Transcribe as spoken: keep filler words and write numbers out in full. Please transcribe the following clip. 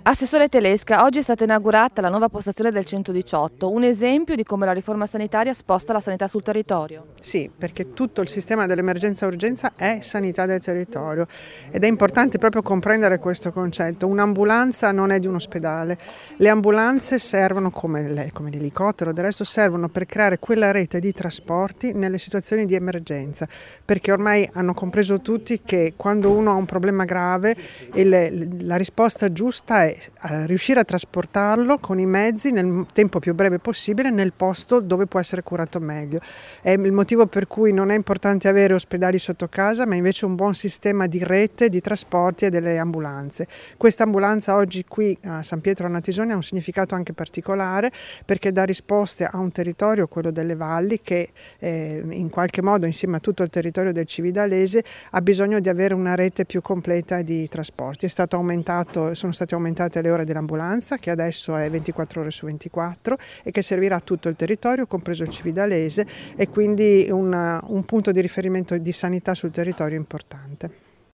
Assessore Telesca, oggi è stata inaugurata la nuova postazione del centodiciotto, un esempio di come la riforma sanitaria sposta la sanità sul territorio. Sì, perché tutto il sistema dell'emergenza-urgenza è sanità del territorio ed è importante proprio comprendere questo concetto. Un'ambulanza non è di un ospedale, le ambulanze servono come, come l'elicottero, del resto servono per creare quella rete di trasporti nelle situazioni di emergenza, perché ormai hanno compreso tutti che quando uno ha un problema grave il, la risposta giusta è riuscire a trasportarlo con i mezzi nel tempo più breve possibile nel posto dove può essere curato meglio. È il motivo per cui non è importante avere ospedali sotto casa, ma invece un buon sistema di rete di trasporti e delle ambulanze. Questa ambulanza oggi qui a San Pietro a Natisone ha un significato anche particolare perché dà risposte a un territorio, quello delle valli, che eh, in qualche modo insieme a tutto il territorio del Cividalese ha bisogno di avere una rete più completa di trasporti. È stato aumentato, sono state aumentate le ore dell'ambulanza, che adesso è ventiquattro ore su ventiquattro e che servirà a tutto il territorio, compreso il Cividalese, e quindi una, un punto di riferimento di sanità sul territorio importante.